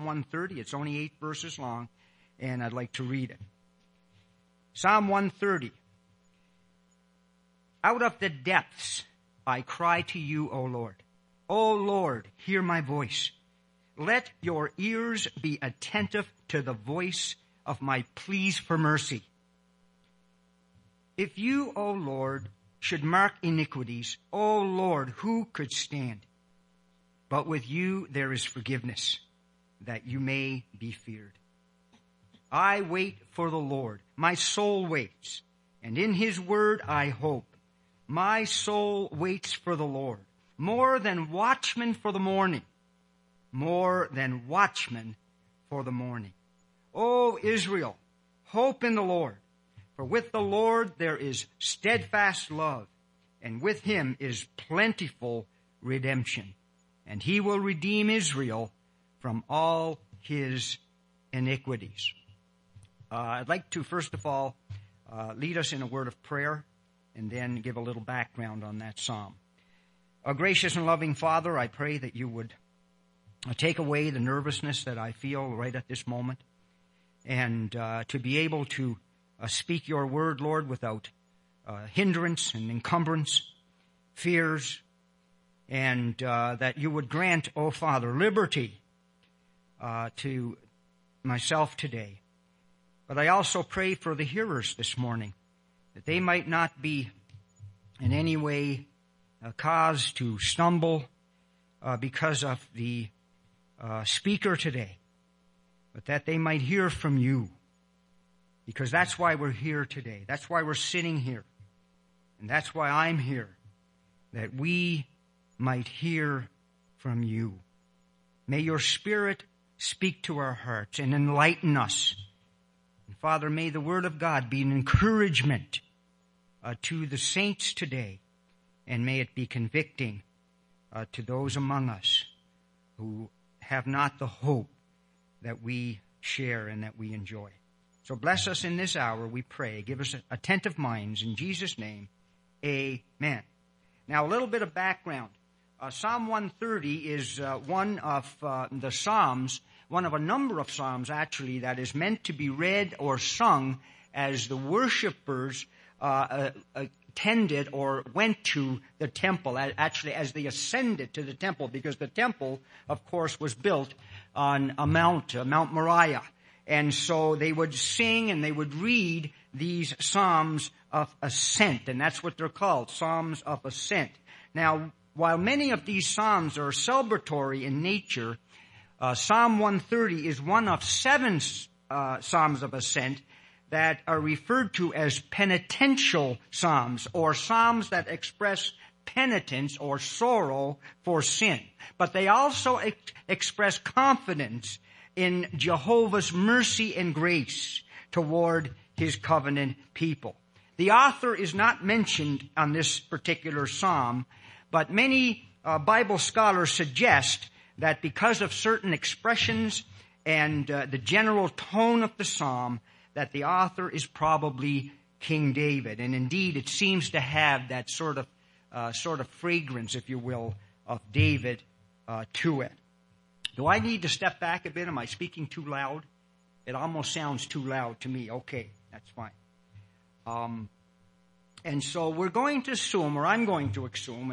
130. It's only 8 verses long, and I'd like to read it. Psalm 130. Out of the depths I cry to you, O Lord. O Lord, hear my voice. Let your ears be attentive to the voice of my pleas for mercy. If you, O Lord, should mark iniquities, O Lord, who could stand? But with you there is forgiveness, that you may be feared. I wait for the Lord. My soul waits, and in his word I hope. My soul waits for the Lord, more than watchmen for the morning. More than watchmen for the morning. O Israel, hope in the Lord. For with the Lord there is steadfast love, and with him is plentiful redemption. And he will redeem Israel from all his iniquities. I'd like to, first of all, lead us in a word of prayer, and then give a little background on that psalm. Our gracious and loving Father, I pray that you would take away the nervousness that I feel right at this moment, and to be able to speak your word, Lord, without hindrance and encumbrance, fears, and that you would grant, O Father, liberty to myself today. But I also pray for the hearers this morning, that they might not be in any way caused to stumble because of the speaker today, but that they might hear from you, because that's why we're here today. That's why we're sitting here, and that's why I'm here, that we might hear from you. May your Spirit speak to our hearts and enlighten us. And Father, may the Word of God be an encouragement to the saints today, and may it be convicting to those among us who have not the hope that we share and that we enjoy. So bless us in this hour, we pray. Give us attentive minds. In Jesus' name, amen. Now, a little bit of background. Psalm 130 is one of the Psalms, one of a number of Psalms, actually, that is meant to be read or sung as the worshipers attended or went to the temple, actually as they ascended to the temple, because the temple, of course, was built on a Mount Moriah. And so they would sing and they would read these Psalms of Ascent, and that's what they're called, Psalms of Ascent. Now, while many of these Psalms are celebratory in nature, Psalm 130 is one of 7 Psalms of Ascent that are referred to as penitential psalms, or psalms that express penitence or sorrow for sin. But they also express confidence in Jehovah's mercy and grace toward his covenant people. The author is not mentioned on this particular psalm, but many Bible scholars suggest that because of certain expressions and the general tone of the psalm, that the author is probably King David. And indeed, it seems to have that sort of fragrance, if you will, of David to it. Do I need to step back a bit? Am I speaking too loud? It almost sounds too loud to me. Okay, that's fine. And so we're going to assume, or I'm going to assume,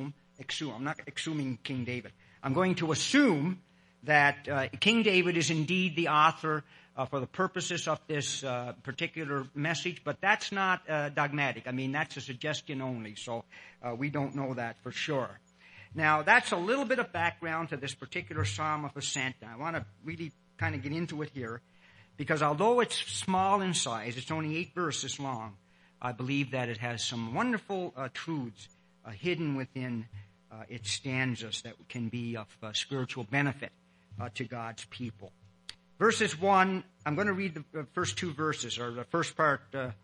I'm not assuming King David. I'm going to assume that King David is indeed the author for the purposes of this particular message, but that's not dogmatic. I mean, that's a suggestion only, so we don't know that for sure. Now, that's a little bit of background to this particular Psalm of Ascent. I want to really kind of get into it here, because although it's small in size, it's only 8 verses long, I believe that it has some wonderful truths hidden within its stanzas that can be of spiritual benefit to God's people. Verses 1, I'm going to read the first 2 verses, or the first part,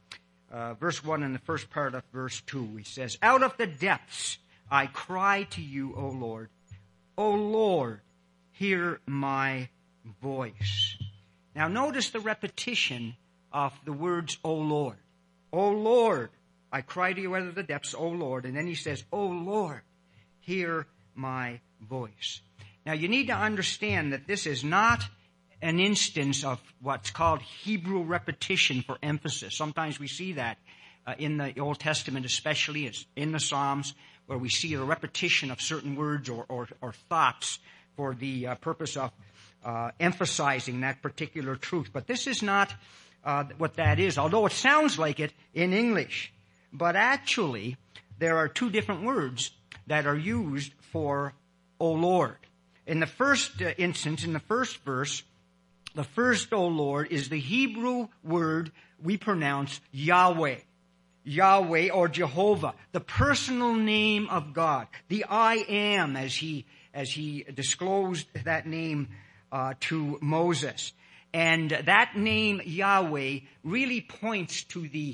verse 1 and the first part of verse 2. He says, "Out of the depths I cry to you, O Lord. O Lord, hear my voice." Now notice the repetition of the words, O Lord. O Lord, I cry to you out of the depths, O Lord. And then he says, O Lord, hear my voice. Now you need to understand that this is not an instance of what's called Hebrew repetition for emphasis. Sometimes we see that in the Old Testament, especially as in the Psalms, where we see a repetition of certain words or thoughts for the purpose of emphasizing that particular truth. But this is not what that is, although it sounds like it in English. But actually, there are two different words that are used for O Lord. In the first instance, in the first verse, the first O Lord is the Hebrew word we pronounce Yahweh. Yahweh or Jehovah, the personal name of God, the I am, as he disclosed that name to Moses. And that name Yahweh really points to the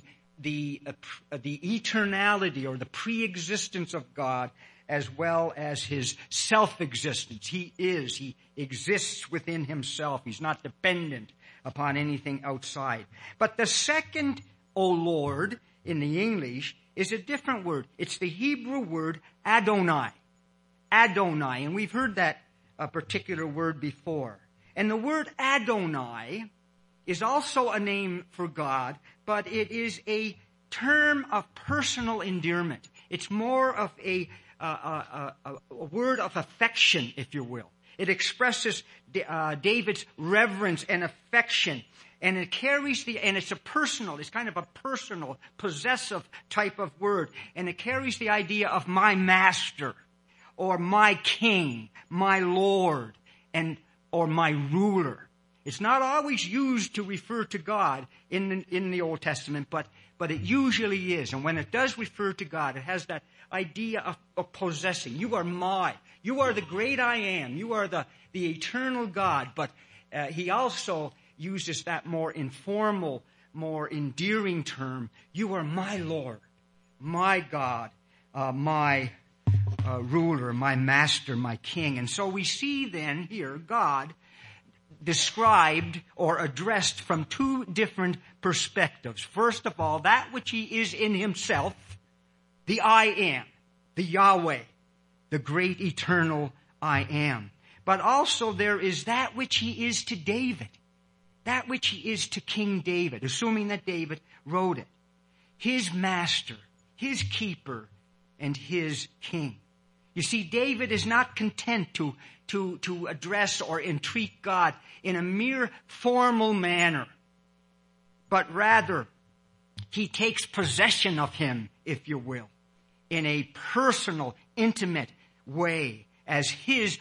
eternality or the pre-existence of God, as well as his self-existence. He exists within himself. He's not dependent upon anything outside. But the second O Lord in the English is a different word. It's the Hebrew word Adonai. Adonai. And we've heard that particular word before. And the word Adonai is also a name for God, but it is a term of personal endearment. It's more of a word of affection, if you will. It expresses David's reverence and affection. And it carries it's kind of a personal, possessive type of word. And it carries the idea of my master, or my king, my Lord, or my ruler. It's not always used to refer to God in the Old Testament, but it usually is. And when it does refer to God, it has that idea of possessing. You are you are the great I am. You are the eternal God. But he also uses that more informal, more endearing term. You are my Lord, my God, my ruler, my master, my king. And so we see then here God described or addressed from two different perspectives. First of all, that which he is in himself, the I am, the Yahweh, the great eternal I am. But also there is that which he is to David, that which he is to King David, assuming that David wrote it. His master, his keeper, and his king. You see, David is not content to address or entreat God in a mere formal manner, but rather he takes possession of him, if you will, in a personal, intimate way as his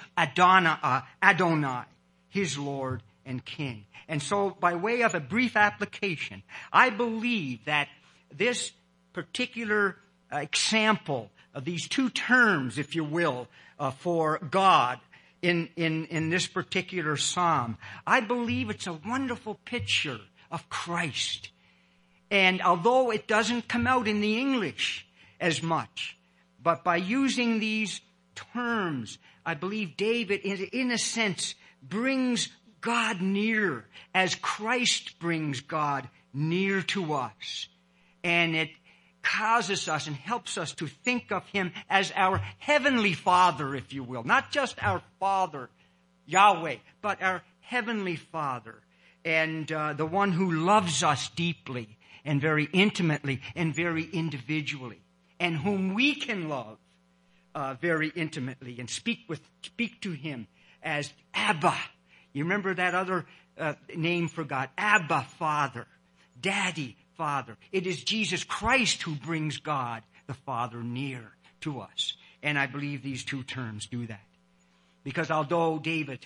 Adonai, his Lord and King. And so, by way of a brief application, I believe that this particular example of these two terms, if you will, for God in this particular psalm, I believe it's a wonderful picture of Christ. And although it doesn't come out in the English as much, but by using these terms, I believe David, in a sense, brings God near as Christ brings God near to us. And it causes us and helps us to think of him as our heavenly Father, if you will. Not just our Father, Yahweh, but our heavenly Father. And the one who loves us deeply and very intimately and very individually. And whom we can love very intimately and speak to him as Abba. You remember that other name for God? Abba, Father. Daddy, Father. It is Jesus Christ who brings God, the Father, near to us. And I believe these two terms do that. Because although David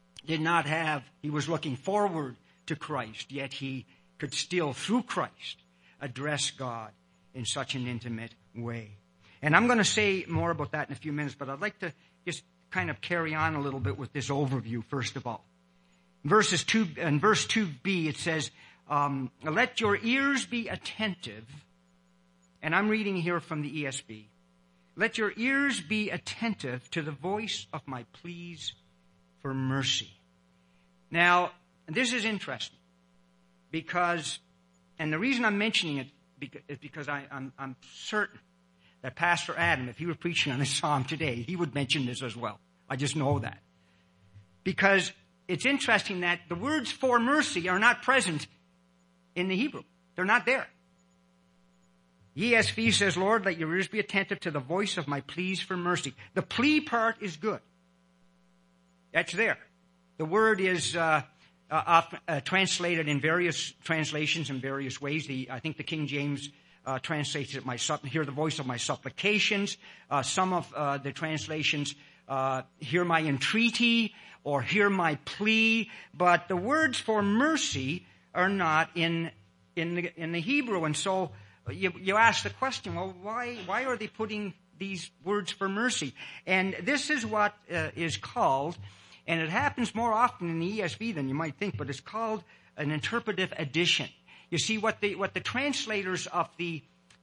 he was looking forward to Christ, yet he could still, through Christ, address God in such an intimate way. And I'm going to say more about that in a few minutes, but I'd like to just kind of carry on a little bit with this overview, first of all. In verse 2b, it says, let your ears be attentive, and I'm reading here from the ESV. Let your ears be attentive to the voice of my pleas for mercy. Now, this is interesting because, and the reason I'm mentioning it is because I'm certain that Pastor Adam, if he were preaching on this psalm today, he would mention this as well. I just know that. Because it's interesting that the words for mercy are not present in the Hebrew. They're not there. ESV says, Lord, let your ears be attentive to the voice of my pleas for mercy. The plea part is good. That's there. The word is often, translated in various translations in various ways. I think the King James translates it, hear the voice of my supplications. Some of the translations hear my entreaty or hear my plea. But the words for mercy are not in the Hebrew. And so you ask the question, well, why are they putting these words for mercy? And this is what is called, and it happens more often in the ESV than you might think, but it's called an interpretive addition. You see, what the translators of the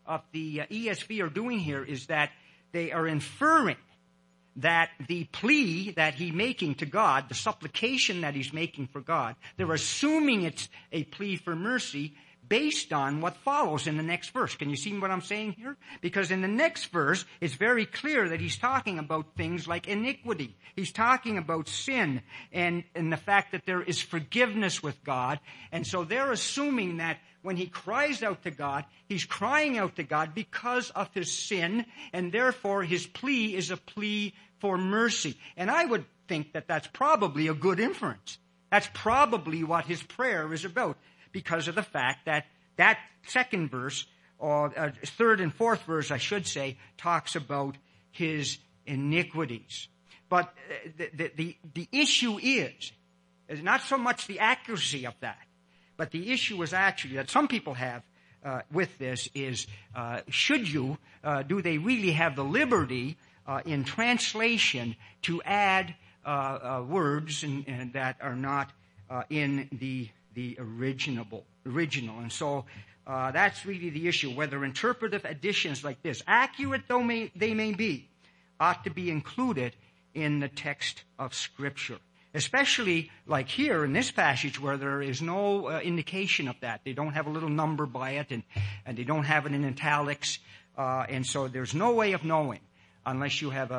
ESV are doing here is that they are inferring that the plea that he's making to God, the supplication that he's making for God, they're assuming it's a plea for mercy based on what follows in the next verse. Can you see what I'm saying here? Because in the next verse, it's very clear that he's talking about things like iniquity. He's talking about sin and the fact that there is forgiveness with God. And so they're assuming that when he cries out to God, he's crying out to God because of his sin, and therefore his plea is a plea for mercy. And I would think that that's probably a good inference. That's probably what his prayer is about, because of the fact that that second verse, or third and fourth verse, I should say, talks about his iniquities. But the issue is not so much the accuracy of that, but the issue is actually that some people have with this is, do they really have the liberty in translation to add words and that are not in the original. And so that's really the issue, whether interpretive additions like this, accurate though they may be, ought to be included in the text of Scripture. Especially like here in this passage where there is no indication of that. They don't have a little number by it, and they don't have it in italics. And so there's no way of knowing unless you have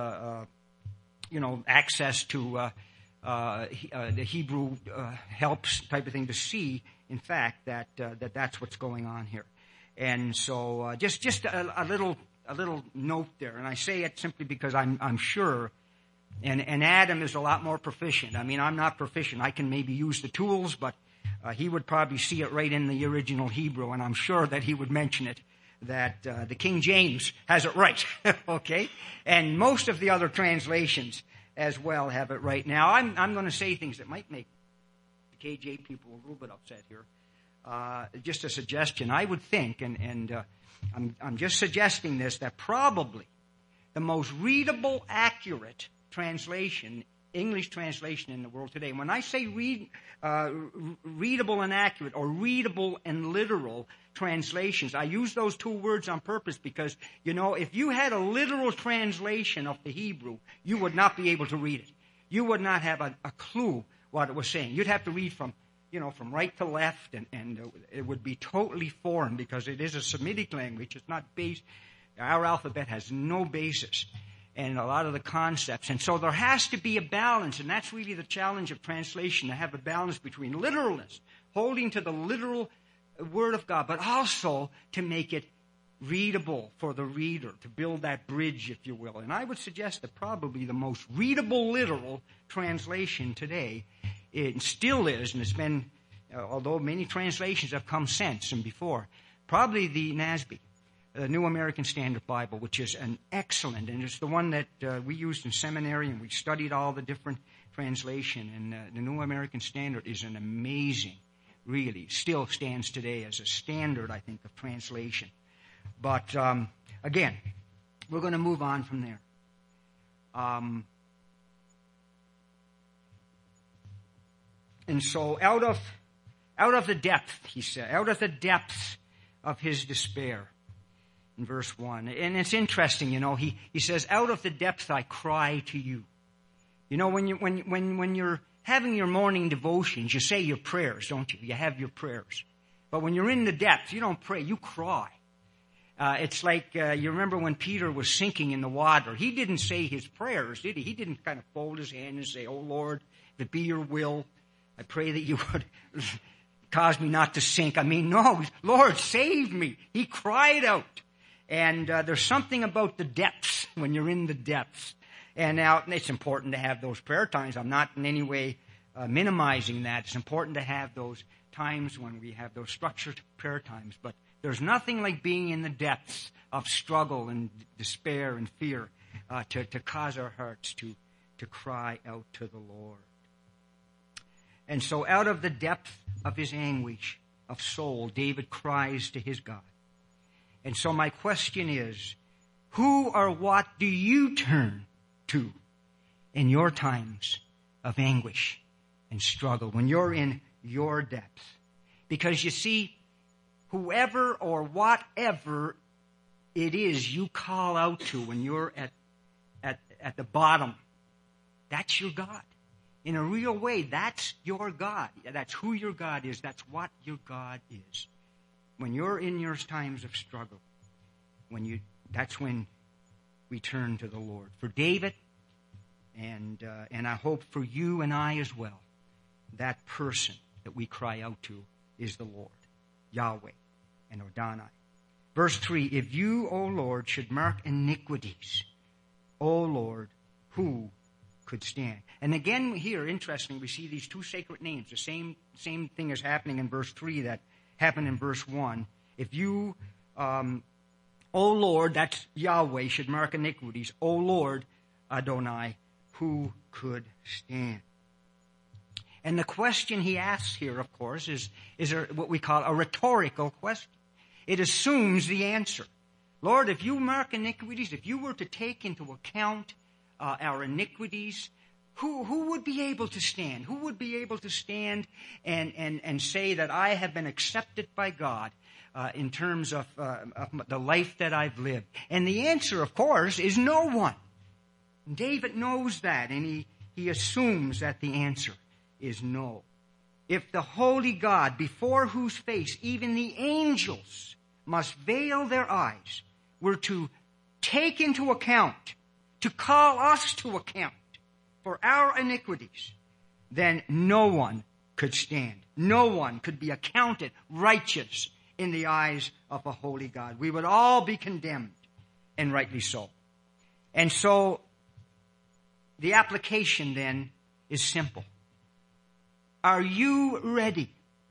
access to the Hebrew helps type of thing to see, in fact, that's what's going on here. And so just a little note there, and I say it simply because I'm sure. And Adam is a lot more proficient. I mean, I'm not proficient. I can maybe use the tools, but he would probably see it right in the original Hebrew, and I'm sure that he would mention it, that the King James has it right, okay? And most of the other translations as well have it right. Now, I'm going to say things that might make the KJ people a little bit upset here. Just a suggestion. I would think, and I'm just suggesting this, that probably the most readable, accurate translation, English translation in the world today. When I say readable and accurate, or readable and literal translations, I use those two words on purpose because, if you had a literal translation of the Hebrew, you would not be able to read it. You would not have a clue what it was saying. You'd have to read from right to left, and it would be totally foreign because it is a Semitic language. It's not based. Our alphabet has no basis and a lot of the concepts. And so there has to be a balance, and that's really the challenge of translation, to have a balance between literalness, holding to the literal Word of God, but also to make it readable for the reader, to build that bridge, if you will. And I would suggest that probably the most readable literal translation today, it still is, and it's been, although many translations have come since and before, probably the NASB, the New American Standard Bible, which is an excellent, and it's the one that we used in seminary, and we studied all the different translation. And the New American Standard is an amazing, really, still stands today as a standard, I think, of translation. But again, we're going to move on from there. And so, out of the depth, he said, out of the depths of his despair. In verse 1. And it's interesting, he says, out of the depths I cry to you. When you're having your morning devotions, you say your prayers, don't you? You have your prayers. But when you're in the depths, you don't pray, you cry. It's like, you remember when Peter was sinking in the water. He didn't say his prayers, did he? He didn't kind of fold his hand and say, oh Lord, if it be your will, I pray that you would cause me not to sink. I mean, no, Lord, save me. He cried out. And there's something about the depths when you're in the depths. And now it's important to have those prayer times. I'm not in any way minimizing that. It's important to have those times when we have those structured prayer times. But there's nothing like being in the depths of struggle and despair and fear to cause our hearts to cry out to the Lord. And so out of the depth of his anguish of soul, David cries to his God. And so my question is, who or what do you turn to in your times of anguish and struggle, when you're in your depths? Because you see, whoever or whatever it is you call out to when you're at the bottom, that's your God. In a real way, that's your God. That's who your God is. That's what your God is. When you're in your times of struggle, that's when we turn to the Lord. For David, and I hope for you and I as well, that person that we cry out to is the Lord, Yahweh and Adonai. Verse 3, if you, O Lord, should mark iniquities, O Lord, who could stand? And again here, interesting, we see these two sacred names. The same thing is happening in verse 3 that happened in verse 1. If you, O Lord, that's Yahweh, should mark iniquities, O Lord, Adonai, who could stand? And the question he asks here, of course, is what we call a rhetorical question. It assumes the answer. Lord, if you mark iniquities, if you were to take into account our iniquities, who would be able to stand? Who would be able to stand and say that I have been accepted by God in terms of the life that I've lived? And the answer, of course, is no one. David knows that, and he assumes that the answer is no. If the holy God, before whose face even the angels must veil their eyes, were to take into account, to call us to account for our iniquities, then no one could stand. No one could be accounted righteous in the eyes of a holy God. We would all be condemned, and rightly so. And so the application then is simple. Are you ready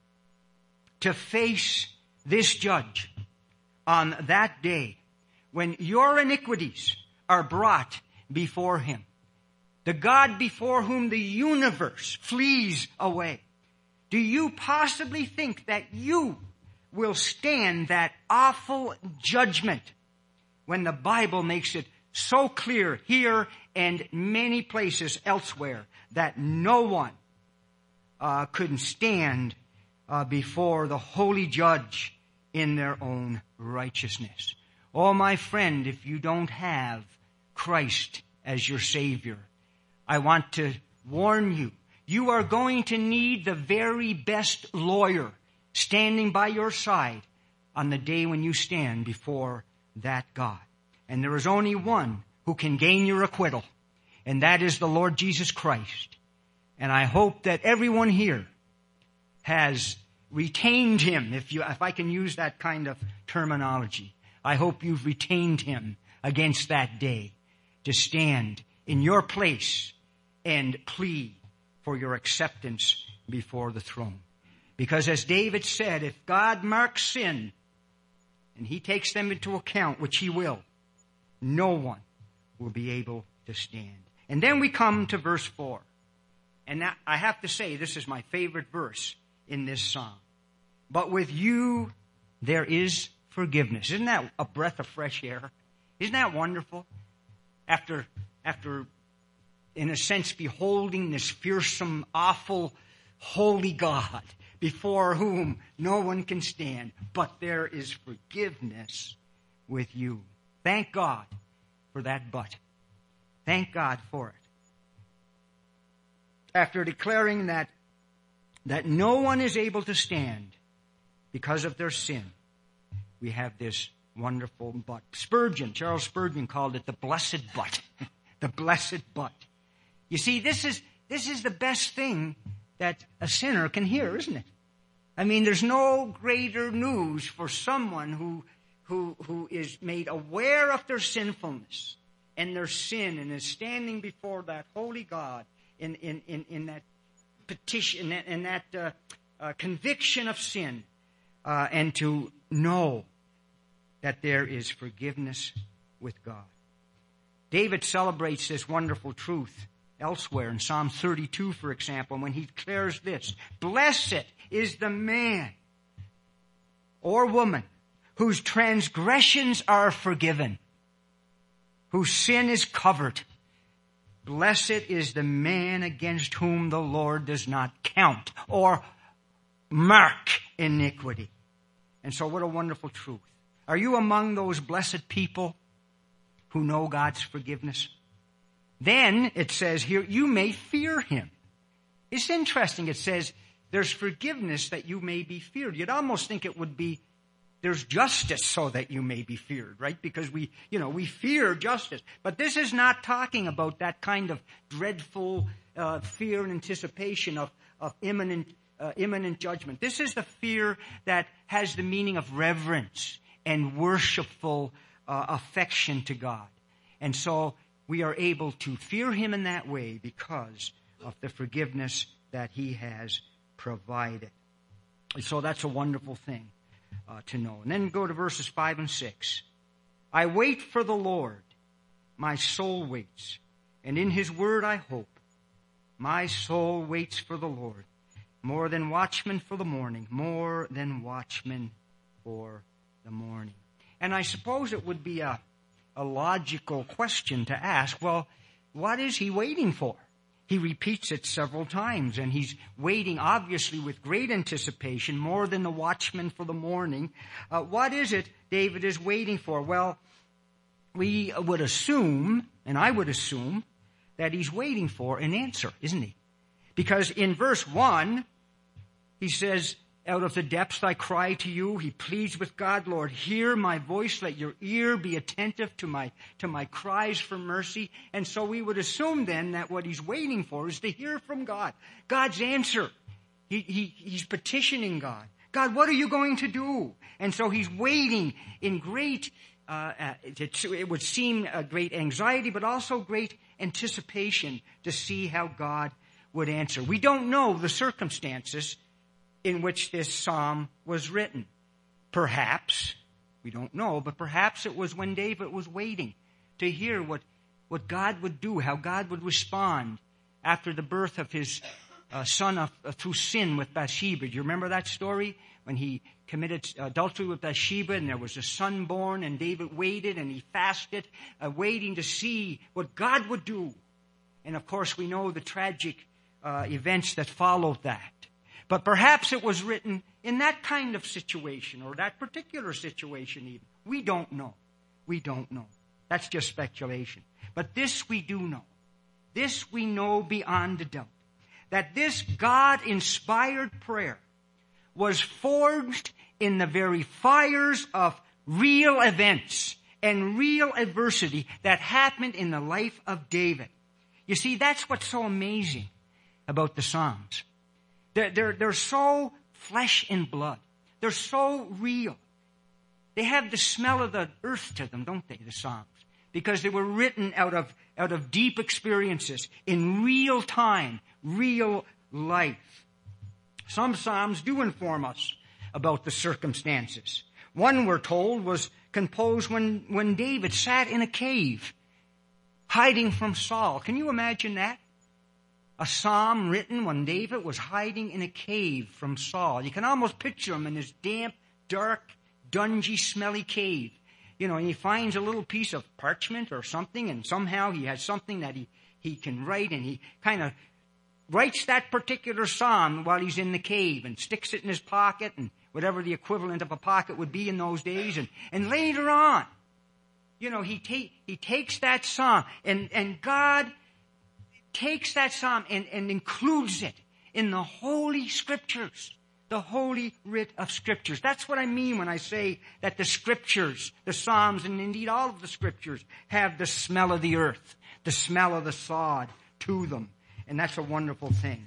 to face this judge on that day when your iniquities are brought before him? The God before whom the universe flees away. Do you possibly think that you will stand that awful judgment when the Bible makes it so clear here and many places elsewhere that no one couldn't stand before the holy judge in their own righteousness? Oh, my friend, if you don't have Christ as your Savior, I want to warn you, you are going to need the very best lawyer standing by your side on the day when you stand before that God. And there is only one who can gain your acquittal, and that is the Lord Jesus Christ. And I hope that everyone here has retained him, if I can use that kind of terminology. I hope you've retained him against that day to stand in your place and plead for your acceptance before the throne. Because as David said, if God marks sin and he takes them into account, which he will, no one will be able to stand. And then we come to verse 4. And that, I have to say, this is my favorite verse in this psalm. But with you there is forgiveness. Isn't that a breath of fresh air? Isn't that wonderful? After in a sense, beholding this fearsome, awful, holy God before whom no one can stand, but there is forgiveness with you. Thank God for that but. Thank God for it. After declaring that no one is able to stand because of their sin, we have this wonderful but. Charles Spurgeon called it the blessed but. The blessed but. You see, this is the best thing that a sinner can hear, isn't it? I mean, there's no greater news for someone who is made aware of their sinfulness and their sin and is standing before that holy God in that petition and that conviction of sin, and to know that there is forgiveness with God. David celebrates this wonderful truth elsewhere in Psalm 32, for example, when he declares this: "Blessed is the man or woman whose transgressions are forgiven, whose sin is covered. Blessed is the man against whom the Lord does not count or mark iniquity." And so what a wonderful truth. Are you among those blessed people who know God's forgiveness? Then it says here, you may fear him. It's interesting. It says there's forgiveness that you may be feared. You'd almost think it would be there's justice so that you may be feared, right? Because we fear justice. But this is not talking about that kind of dreadful fear and anticipation of imminent judgment. This is the fear that has the meaning of reverence and worshipful affection to God. And so we are able to fear him in that way because of the forgiveness that he has provided. So that's a wonderful thing to know. And then go to verses 5 and 6. "I wait for the Lord. My soul waits. And in his word I hope. My soul waits for the Lord. More than watchmen for the morning. More than watchmen for the morning." And I suppose it would be a logical question to ask, well, what is he waiting for? He repeats it several times, and he's waiting, obviously, with great anticipation, more than the watchman for the morning. What is it David is waiting for? Well, we would assume, and I would assume, that he's waiting for an answer, isn't he? Because in verse 1, he says, "Out of the depths I cry to you." He pleads with God, "Lord, hear my voice. Let your ear be attentive to my cries for mercy." And so we would assume then that what he's waiting for is to hear from God. God's answer. He's petitioning God. "God, what are you going to do?" And so he's waiting in great, it would seem a great anxiety, but also great anticipation to see how God would answer. We don't know the circumstances in which this psalm was written. Perhaps, we don't know, but perhaps it was when David was waiting to hear what God would do, how God would respond after the birth of his son through sin with Bathsheba. Do you remember that story? When he committed adultery with Bathsheba and there was a son born, and David waited and he fasted, waiting to see what God would do. And of course we know the tragic events that followed that. But perhaps it was written in that kind of situation, or that particular situation even. We don't know. We don't know. That's just speculation. But this we do know. This we know beyond a doubt. That this God-inspired prayer was forged in the very fires of real events and real adversity that happened in the life of David. You see, that's what's so amazing about the Psalms. They're so flesh and blood. They're so real. They have the smell of the earth to them, don't they, the Psalms? Because they were written out of deep experiences in real time, real life. Some Psalms do inform us about the circumstances. One, we're told, was composed when David sat in a cave, hiding from Saul. Can you imagine that? A psalm written when David was hiding in a cave from Saul. You can almost picture him in this damp, dark, dungy, smelly cave. You know, and he finds a little piece of parchment or something, and somehow he has something that he can write, and he kind of writes that particular psalm while he's in the cave and sticks it in his pocket, and whatever the equivalent of a pocket would be in those days. And later on, you know, he takes that psalm, and God takes that psalm and includes it in the Holy Scriptures, the Holy Writ of Scriptures. That's what I mean when I say that the Scriptures, the Psalms, and indeed all of the Scriptures have the smell of the earth, the smell of the sod to them. And that's a wonderful thing.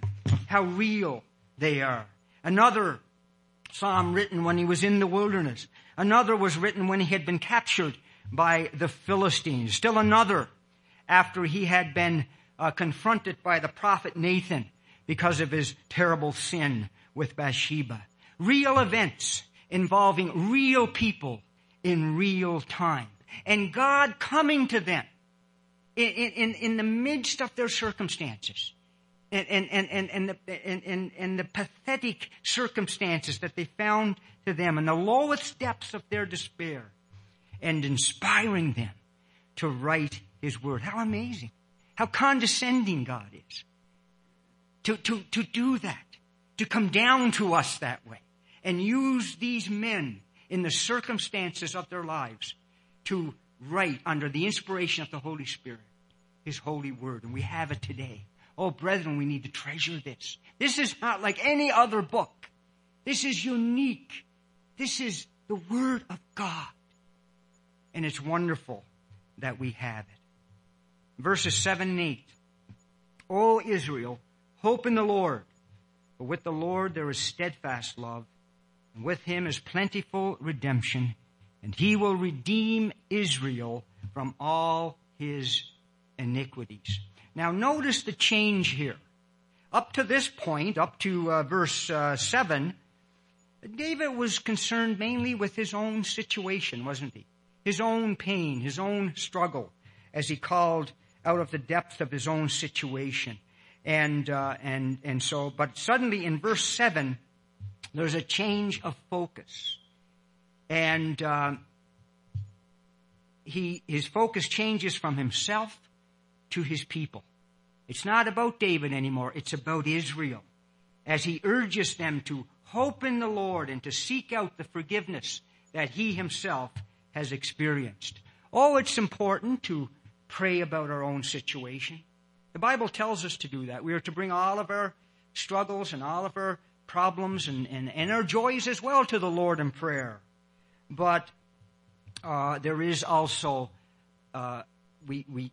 how real they are. Another psalm written when he was in the wilderness. Another was written when he had been captured by the Philistines. Still another after he had been confronted by the prophet Nathan because of his terrible sin with Bathsheba. Real events involving real people in real time. And God coming to them in the midst of their circumstances. And the pathetic circumstances that they found to them in the lowest depths of their despair, and inspiring them to write His Word. How amazing. How condescending God is. To do that. To come down to us that way. And use these men in the circumstances of their lives to write under the inspiration of the Holy Spirit His holy Word. And we have it today. Oh, brethren, we need to treasure this. This is not like any other book. This is unique. This is the Word of God. And it's wonderful that we have it. Verses 7 and 8. O Israel, hope in the Lord. For with the Lord there is steadfast love, and with Him is plentiful redemption, and He will redeem Israel from all his iniquities. Now notice the change here. Up to this point, up to verse 7, David was concerned mainly with his own situation, wasn't he? His own pain, his own struggle, as he called out of the depth of his own situation. But suddenly in verse 7, there's a change of focus. And his focus changes from himself to his people. It's not about David anymore. It's about Israel. As he urges them to hope in the Lord and to seek out the forgiveness that he himself has experienced. Oh, it's important to pray about our own situation. The Bible tells us to do that. We are to bring all of our struggles and all of our problems and our joys as well to the Lord in prayer. But there is also, we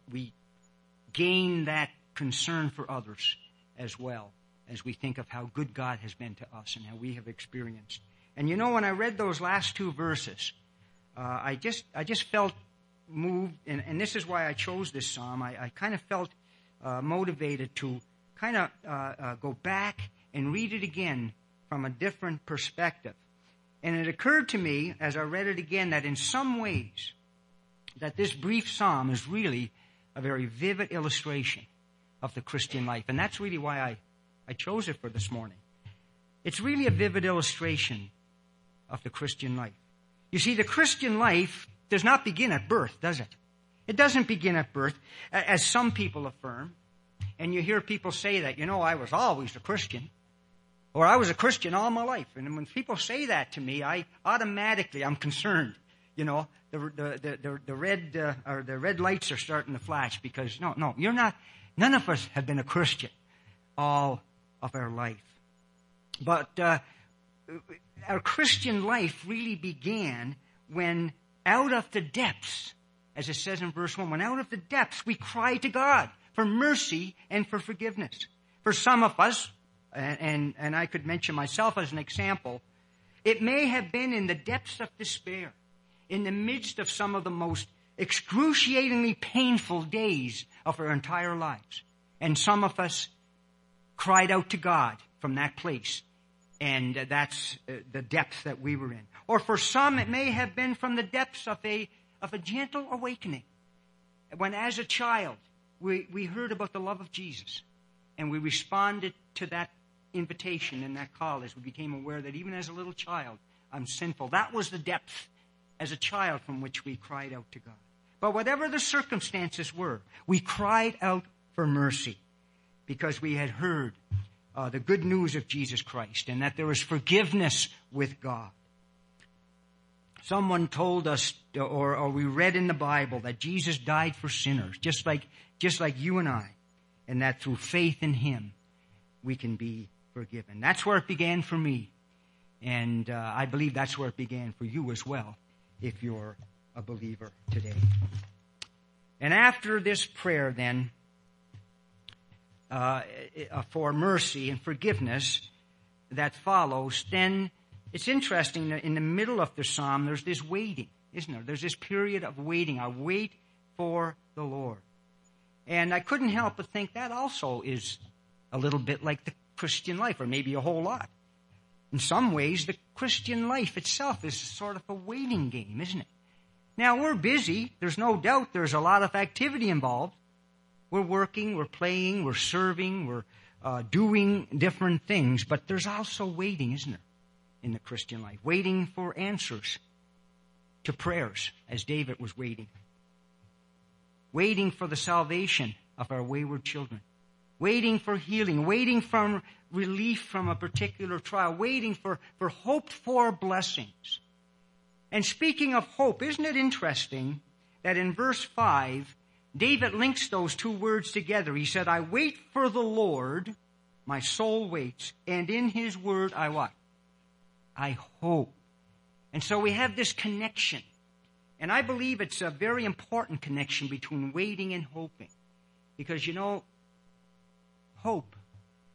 gain that concern for others as well as we think of how good God has been to us and how we have experienced. And you know, when I read those last two verses, I just felt moved, and this is why I chose this psalm. I kind of felt motivated to kind of go back and read it again from a different perspective. And it occurred to me as I read it again that in some ways that this brief psalm is really a very vivid illustration of the Christian life. And that's really why I chose it for this morning. It's really a vivid illustration of the Christian life. You see, the Christian life does not begin at birth, does it? It doesn't begin at birth, as some people affirm. And you hear people say that, you know, I was always a Christian. Or I was a Christian all my life. And when people say that to me, I'm concerned. You know, the red lights are starting to flash because no, you're not. None of us have been a Christian all of our life. But our Christian life really began when out of the depths, as it says in verse 1, when out of the depths we cry to God for mercy and for forgiveness. For some of us, and I could mention myself as an example, it may have been in the depths of despair, in the midst of some of the most excruciatingly painful days of our entire lives. And some of us cried out to God from that place. And that's the depth that we were in. Or for some, it may have been from the depths of a gentle awakening. When as a child, we heard about the love of Jesus. And we responded to that invitation and that call as we became aware that even as a little child, I'm sinful. That was the depth as a child from which we cried out to God. But whatever the circumstances were, we cried out for mercy because we had heard the good news of Jesus Christ and that there was forgiveness with God. Someone told us, or we read in the Bible, that Jesus died for sinners, just like you and I, and that through faith in Him, we can be forgiven. That's where it began for me, and I believe that's where it began for you as well, if you're a believer today. And after this prayer, then, for mercy and forgiveness that follows, then it's interesting that in the middle of the psalm, there's this waiting, isn't there? There's this period of waiting. I wait for the Lord. And I couldn't help but think that also is a little bit like the Christian life, or maybe a whole lot. In some ways, the Christian life itself is sort of a waiting game, isn't it? Now, we're busy. There's no doubt there's a lot of activity involved. We're working, we're playing, we're serving, we're doing different things. But there's also waiting, isn't there, in the Christian life? Waiting for answers to prayers, as David was waiting. Waiting for the salvation of our wayward children. Waiting for healing. Waiting for relief from a particular trial. Waiting for hoped-for blessings. And speaking of hope, isn't it interesting that in verse 5, David links those two words together. He said, I wait for the Lord, my soul waits, and in his word I what? I hope. And so we have this connection. And I believe it's a very important connection between waiting and hoping. Because, hope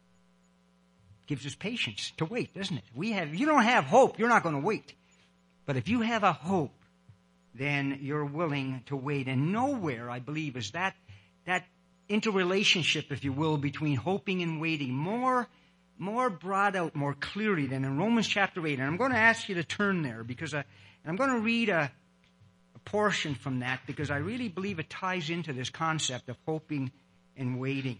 gives us patience to wait, doesn't it? If you don't have hope, you're not going to wait. But if you have a hope, then you're willing to wait. And nowhere, I believe, is that interrelationship, if you will, between hoping and waiting more brought out more clearly than in Romans chapter 8. And I'm going to ask you to turn there because I'm going to read a portion from that because I really believe it ties into this concept of hoping and waiting.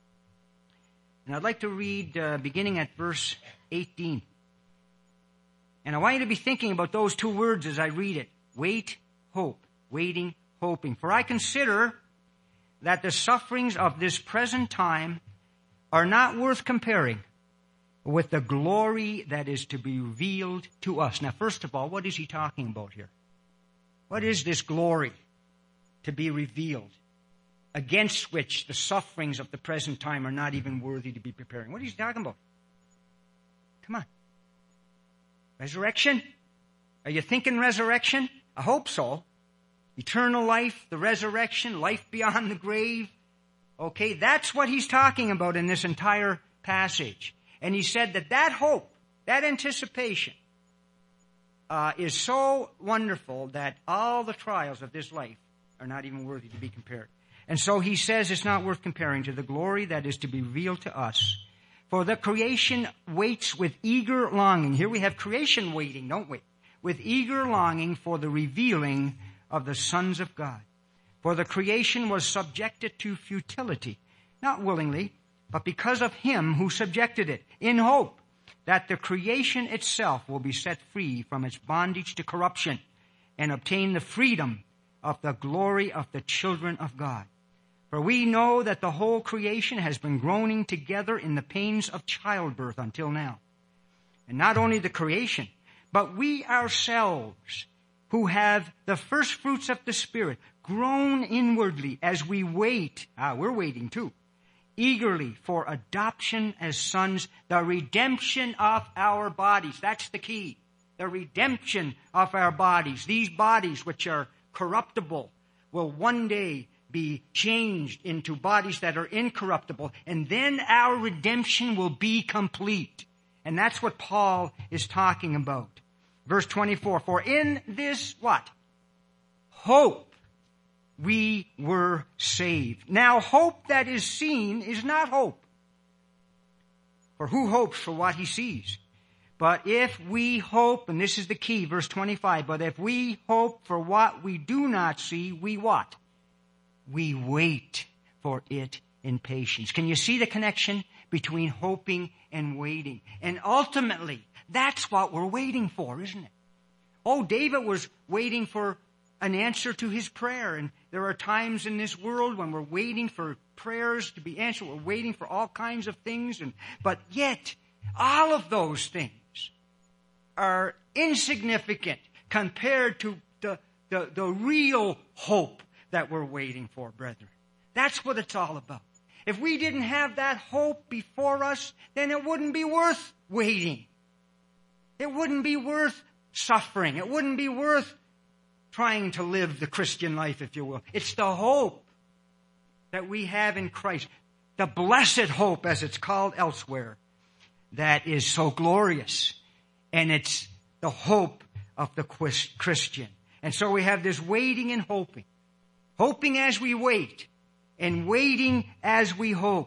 And I'd like to read beginning at verse 18. And I want you to be thinking about those two words as I read it. Wait, hope. Waiting, hoping. For I consider that the sufferings of this present time are not worth comparing with the glory that is to be revealed to us. Now, first of all, what is he talking about here? What is this glory to be revealed, against which the sufferings of the present time are not even worthy to be preparing? What is he talking about? Come on. Resurrection? Are you thinking resurrection? I hope so. Eternal life, the resurrection, life beyond the grave. Okay, that's what he's talking about in this entire passage. And he said that hope, that anticipation, is so wonderful that all the trials of this life are not even worthy to be compared. And so he says it's not worth comparing to the glory that is to be revealed to us. For the creation waits with eager longing. Here we have creation waiting, don't we? With eager longing for the revealing of the sons of God. For the creation was subjected to futility, not willingly, but because of him who subjected it, in hope that the creation itself will be set free from its bondage to corruption and obtain the freedom of the glory of the children of God. For we know that the whole creation has been groaning together in the pains of childbirth until now. And not only the creation, but we ourselves, who have the first fruits of the Spirit, groan inwardly as we wait. We're waiting too. Eagerly for adoption as sons, the redemption of our bodies. That's the key. The redemption of our bodies. These bodies which are corruptible will one day be changed into bodies that are incorruptible. And then our redemption will be complete. And that's what Paul is talking about. Verse 24, for in this what? Hope we were saved. Now hope that is seen is not hope. For who hopes for what he sees? But if we hope, and this is the key, verse 25, but if we hope for what we do not see, we what? We wait for it in patience. Can you see the connection between hoping and waiting? And ultimately, that's what we're waiting for, isn't it? Oh, David was waiting for an answer to his prayer. And there are times in this world when we're waiting for prayers to be answered. We're waiting for all kinds of things. But yet, all of those things are insignificant compared to the real hope that we're waiting for, brethren. That's what it's all about. If we didn't have that hope before us, then it wouldn't be worth waiting. It wouldn't be worth suffering. It wouldn't be worth trying to live the Christian life, if you will. It's the hope that we have in Christ. the blessed hope, as it's called elsewhere, that is so glorious. And it's the hope of the Christian. And so we have this waiting and hoping. Hoping as we wait, and waiting as we hope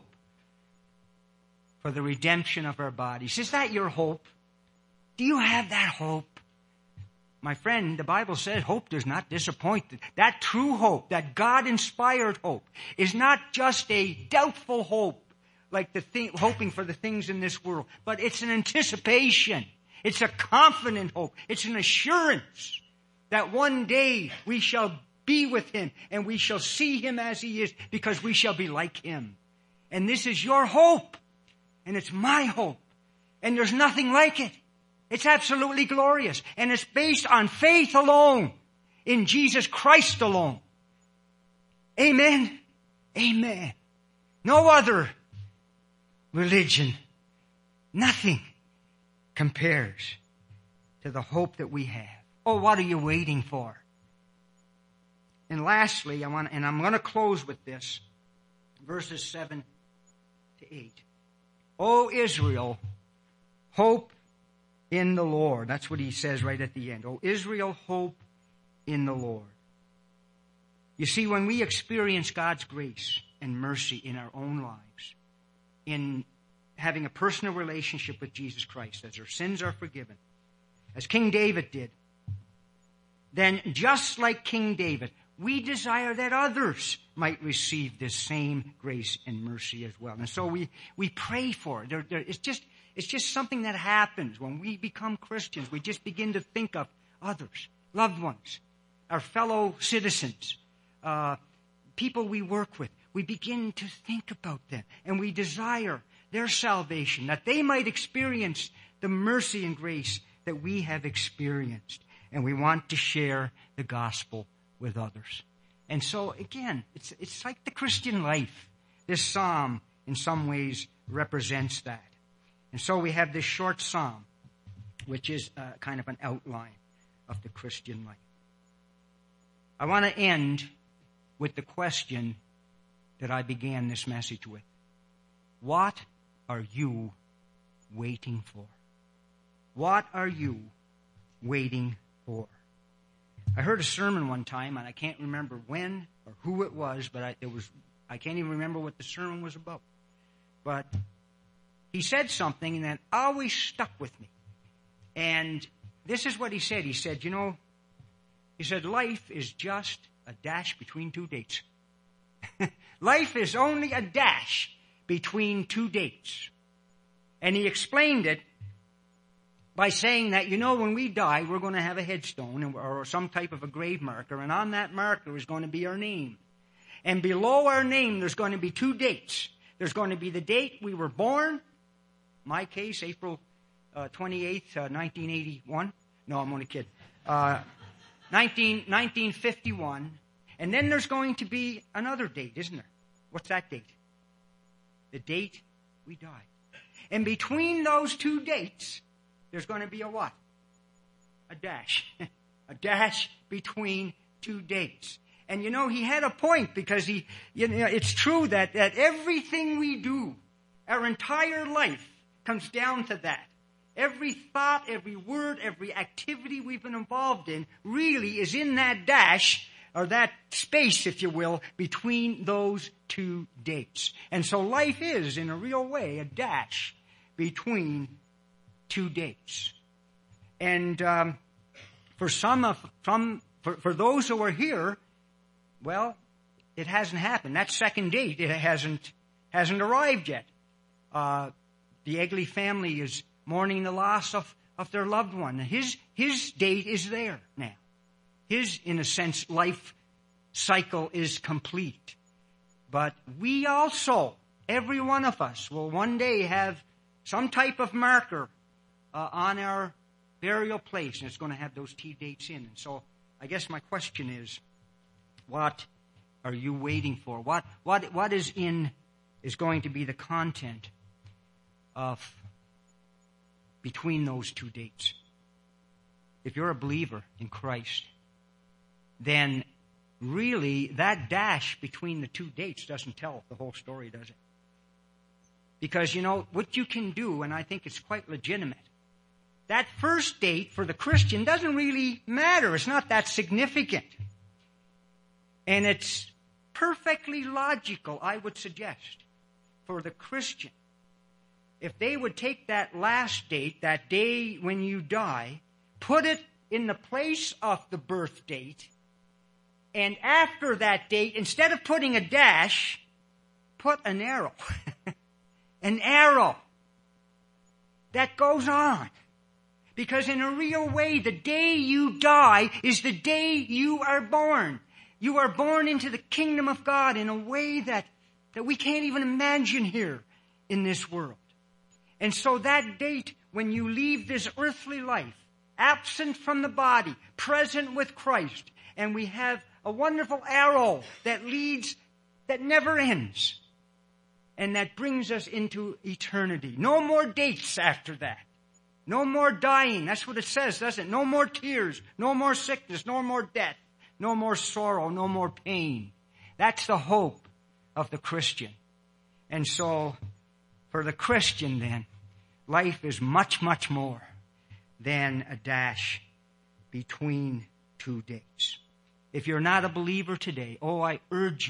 for the redemption of our bodies. Is that your hope? Do you have that hope? My friend, the Bible says hope does not disappoint. That true hope, that God-inspired hope, is not just a doubtful hope, like hoping for the things in this world, but it's an anticipation. It's a confident hope. It's an assurance that one day we shall be with Him and we shall see Him as He is, because we shall be like Him. And this is your hope. And it's my hope. And there's nothing like it. It's absolutely glorious. And it's based on faith alone, in Jesus Christ alone. Amen. Amen. No other religion, nothing compares to the hope that we have. Oh, what are you waiting for? And lastly, I'm going to close with this, verses 7 to 8. O Israel, hope in the Lord. That's what he says right at the end. O Israel, hope in the Lord. You see, when we experience God's grace and mercy in our own lives, in having a personal relationship with Jesus Christ, as our sins are forgiven, as King David did, then just like King David, we desire that others might receive this same grace and mercy as well. And so we pray for it. It's just something that happens when we become Christians. We just begin to think of others, loved ones, our fellow citizens, people we work with. We begin to think about them, and we desire their salvation, that they might experience the mercy and grace that we have experienced. And we want to share the gospel with others. And so, again, it's like the Christian life. This psalm, in some ways, represents that. And so we have this short psalm, which is kind of an outline of the Christian life. I want to end with the question that I began this message with. What are you waiting for? What are you waiting for? I heard a sermon one time, and I can't remember when or who it was, but I can't even remember what the sermon was about. But he said something that always stuck with me. And this is what he said. He said, life is just a dash between two dates. Life is only a dash between two dates. And he explained it by saying that, when we die, we're going to have a headstone or some type of a grave marker, and on that marker is going to be our name. And below our name, there's going to be two dates. There's going to be the date we were born, my case, April 28th, 1981. No, I'm only kidding. 1951. And then there's going to be another date, isn't there? What's that date? The date we died. And between those two dates, there's going to be a what? A dash. A dash between two dates. And he had a point, because it's true that everything we do, our entire life, comes down to that. Every thought, every word, every activity we've been involved in really is in that dash, or that space, if you will, between those two dates. And so life is, in a real way, a dash between two dates. And for those who are here, well, it hasn't happened. That second date, it hasn't arrived yet. The Egley family is mourning the loss of their loved one. His date is there now. His, in a sense, life cycle is complete. But we also, every one of us, will one day have some type of marker on our burial place, and it's going to have those T dates in. And so I guess my question is, what are you waiting for? What is going to be the content of between those two dates? If you're a believer in Christ, then really that dash between the two dates doesn't tell the whole story, does it? Because, what you can do, and I think it's quite legitimate, that first date for the Christian doesn't really matter. It's not that significant. And it's perfectly logical, I would suggest, for the Christian. If they would take that last date, that day when you die, put it in the place of the birth date, and after that date, instead of putting a dash, put an arrow. An arrow that goes on. Because in a real way, the day you die is the day you are born. You are born into the kingdom of God in a way that we can't even imagine here in this world. And so that date when you leave this earthly life, absent from the body, present with Christ, and we have a wonderful arrow that leads, that never ends, and that brings us into eternity. No more dates after that. No more dying. That's what it says, doesn't it? No more tears. No more sickness. No more death. No more sorrow. No more pain. That's the hope of the Christian. And so, for the Christian then, life is much, much more than a dash between two dates. If you're not a believer today, I urge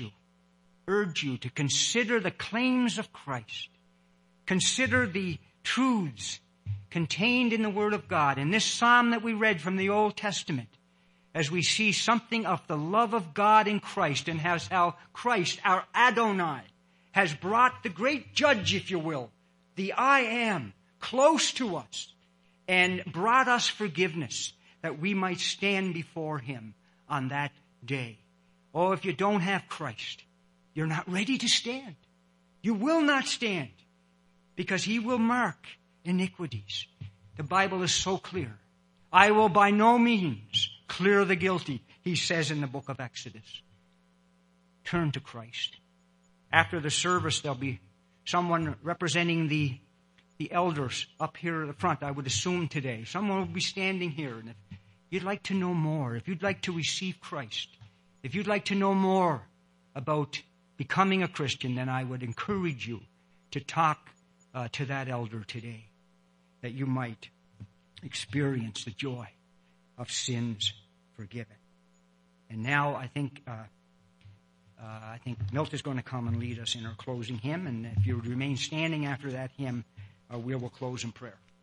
you to consider the claims of Christ. Consider the truths contained in the Word of God. In this psalm that we read from the Old Testament, as we see something of the love of God in Christ and how Christ, our Adonai, has brought the great judge, if you will, the I Am, close to us and brought us forgiveness that we might stand before Him on that day. If you don't have Christ, you're not ready to stand. You will not stand because He will mark iniquities. The Bible is so clear. I will by no means clear the guilty, He says in the book of Exodus. Turn to Christ. After the service, there'll be someone representing the elders up here at the front, I would assume today. Someone will be standing here. And if you'd like to know more, if you'd like to receive Christ, if you'd like to know more about becoming a Christian, then I would encourage you to talk to that elder today, that you might experience the joy of sins forgiven. And now I think Milt is going to come and lead us in our closing hymn. And if you remain standing after that hymn, we will close in prayer.